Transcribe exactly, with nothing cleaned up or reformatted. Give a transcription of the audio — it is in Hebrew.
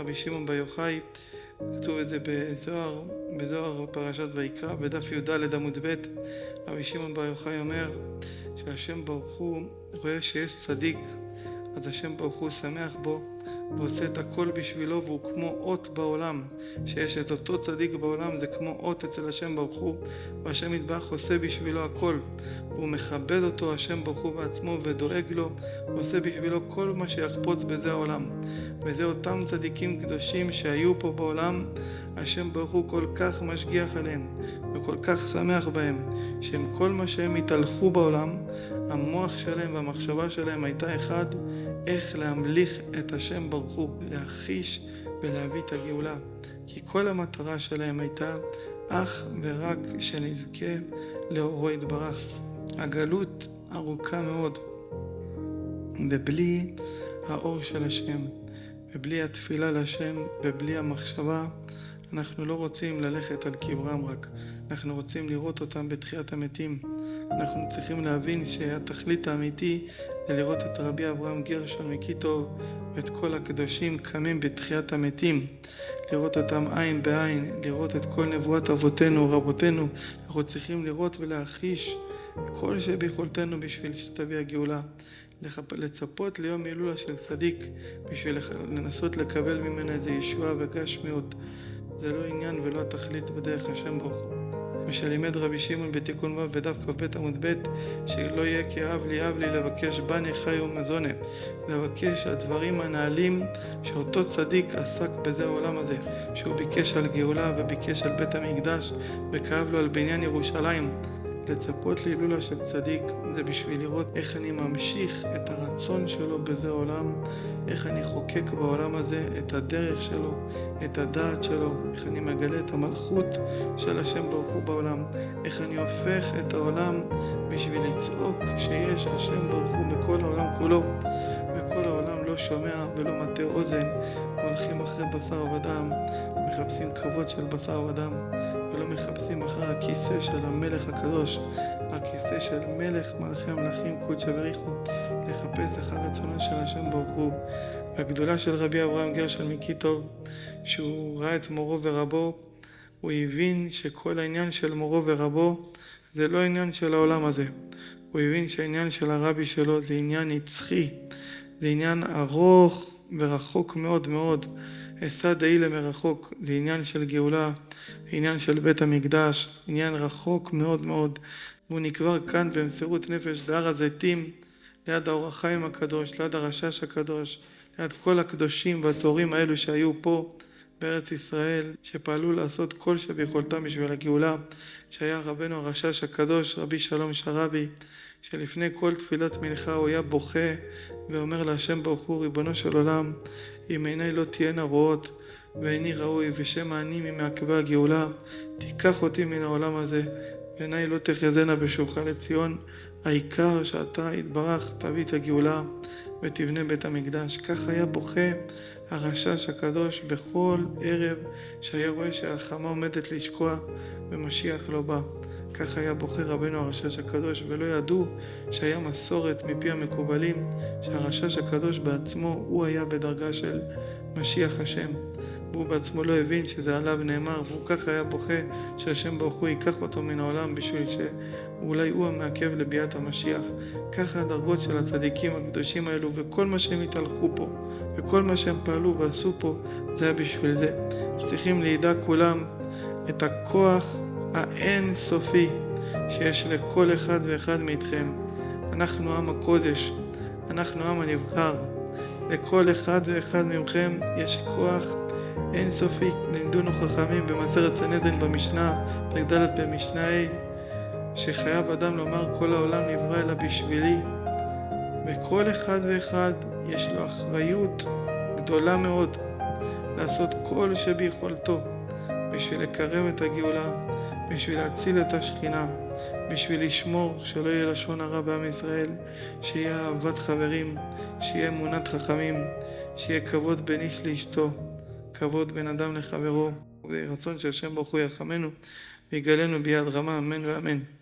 רבי שמעון בר יוחאי, כתוב את זה בזוהר, בזוהר פרשת ויקרא, בדף י"ד עמוד ב'. רבי שמעון בר יוחאי אומר שהשם ברוך הוא רואה שיש צדיק, אז השם ברוך הוא שמח בו ועושה את הכל בשבילו, והוא כמו אות בעולם, שיש את אותו צדיק בעולם, זה כמו אות אצל השם ברוך הוא, והשם יתברך עושה בשבילו הכל, הוא מכבד אותו השם ברוך הוא בעצמו ודואג לו, ועושה בשבילו כל מה שיחפוץ בזה העולם. וזה אותם צדיקים קדושים שהיו פה בעולם, השם ברוך הוא כל כך משגיח עליהם וכל כך שמח בהם, שהם כל מה שהם התהלכו בעולם, המוח שלהם והמחשבה שלהם הייתה אחד, איך להמליך את השם ברוך הוא, להחיש ולהביא את הגאולה. כי כל המטרה שלהם הייתה אך ורק שנזכה לאורו יתברך. הגלות ארוכה מאוד, ובלי האור של השם, ובלי התפילה לשם, ובלי המחשבה, אנחנו לא רוצים ללכת על קברם רק, אנחנו רוצים לראות אותם בתחיית המתים. אנחנו צריכים להבין שהתכלית האמיתי זה לראות את רבי אברהם גרשון מקיטוב ואת כל הקדושים קמים בתחיית המתים, לראות אותם עין בעין, לראות את כל נבואת אבותינו רבותינו. אנחנו צריכים לראות ולהחיש כל שביכולתנו בשביל שתביא הגאולה, לצפות ליום הילולה של צדיק בשביל לנסות לקבל ממנה איזה ישועה וגשמיות. זה לא עניין ולא התכלית בדרך השם ברוך הוא. מה שלימד רבי שמעון בתיקון ו' בדף כ"ב עמוד ב', שלא יהיה כאב לי אב לי לבקש בני חי ומזונה, לבקש הדברים הנעלים שאותו צדיק עסק בזה העולם הזה, שהוא ביקש על גאולה וביקש על בית המקדש וכאב לו על בניין ירושלים. לצפות להילולה של צדיק זה בשביל לראות איך אני ממשיך את הרצון שלו בזה העולם, איך אני חוקק בעולם הזה את הדרך שלו, את הדעת שלו, איך אני מגלה את המלכות של השם ברוך הוא בעולם, איך אני הופך את העולם בשביל לצעוק שיש השם ברוך הוא בכל העולם כולו, וכל העולם לא שומע ולא מטה אוזן, הולכים אחרי בשר ודם, מחפשים כבוד של בשר ודם, ולא מחפשים אחר הכיסא של המלך הקדוש, הכיסא של מלך מלכי המלכים קודשא בריחו, לחפש אחר רצונו של השם ברוך הוא. והגדולה של רבי אברהם גרשון מקיטוב, שהוא ראה את מורו ורבו, הוא הבין שכל העניין של מורו ורבו זה לא עניין של העולם הזה. הוא הבין שהעניין של הרבי שלו זה עניין נצחי, זה עניין ארוך ורחוק מאוד מאוד, אשא דעי למרחוק, זה עניין של גאולה, עניין של בית המקדש, עניין רחוק מאוד מאוד. והוא נקבר כאן במסירות נפש בהר הזיתים, ליד האור החיים הקדוש, ליד הרשש הקדוש, ליד כל הקדושים והטהורים האלו שהיו פה בארץ ישראל, שפעלו לעשות כל שביכולתם בשביל הגאולה, שהיה רבנו הרשש הקדוש רבי שלום שרבי, שלפני כל תפילת מנחה הוא היה בוכה ואומר להשם ברוך הוא, ריבונו של עולם, אם עיניי לא תהיינה רואות ואיני ראוי ושמא אני ממעכבי הגאולה, תיקח אותי מן העולם הזה ועיניי לא תחזינה בשובך לציון, העיקר שאתה יתברך תביא את הגאולה ותבנה בית המקדש. כך היה בוכה הרשש הקדוש בכל ערב שהיה רואה שהחמה עומדת לשקוע ומשיח לא בא. כך היה בוכה רבנו הרשש הקדוש, ולא ידעו שהיה מסורת מפי המקובלים שהרשש הקדוש בעצמו הוא היה בדרגה של משיח השם, והוא בעצמו לא הבין שזה עליו נאמר, והוא כך היה בוכה שהשם ברוך הוא ייקח אותו מן העולם בשביל שאולי הוא המעכב לביאת המשיח. ככה הדרגות של הצדיקים הקדושים האלו, וכל מה שהם התהלכו פה וכל מה שהם פעלו ועשו פה זה היה בשביל זה. צריכים לידע כולם את הכוח האין סופי שיש לכל אחד ואחד מאיתכם. אנחנו עם הקודש, אנחנו עם הנבחר, לכל אחד ואחד מכם יש כוח אין סופי. לימדונו חכמים במסכת סנהדרין במשנה, פרק ד' במשנה ה', שחייב אדם לומר כל העולם נברא אלא בשבילי, וכל אחד ואחד יש לו אחריות גדולה מאוד לעשות כל שביכולתו בשביל לקרב את הגאולה, בשביל להציל את השכינה, בשביל לשמור שלא יהיה לשון הרע בעם ישראל, שיהיה אהבת חברים, שיהיה אמונת חכמים, שיהיה כבוד בין איש לאשתו, כבוד בין אדם לחברו, ורצון שהשם ברוך הוא ירחמנו ויגאלנו ביד רמה, אמן ואמן.